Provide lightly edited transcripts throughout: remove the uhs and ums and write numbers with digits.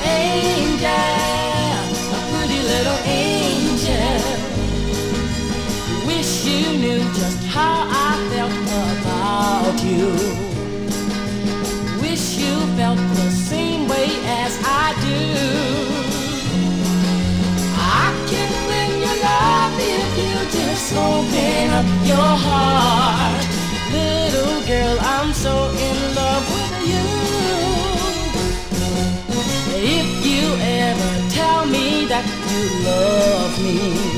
angel, a pretty little angel. Wish you knew just how I felt about you. Wish you felt the same way as I do. I can win your love if you just open up your heart. Little girl, I'm so in love with you. If you ever tell me that you love me,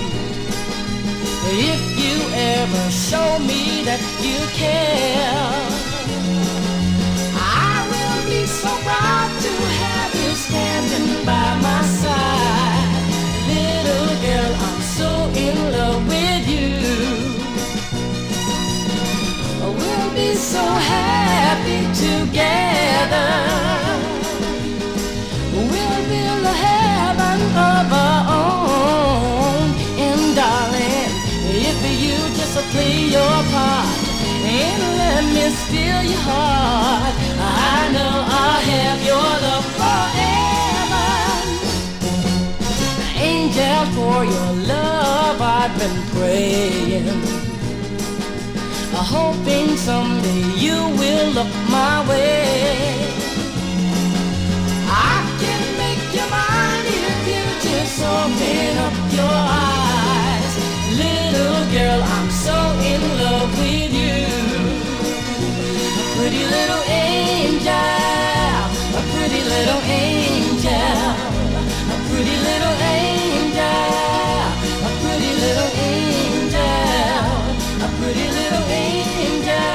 if you ever show me that you care, I will be so proud to have you standing by my side. Little girl, I'm so in love with you. We'll be so happy together. We'll build a heaven of our own. And darling, if you just play your part and let me steal your heart, I know I'll have your love forever. Angel, for your love I've been praying, hoping someday you will look my way. I can make you mine if you just open up your eyes. Little girl, I'm so in love with you. A pretty little angel, a pretty little angel, a pretty little angel, a pretty little angel, a pretty little angel.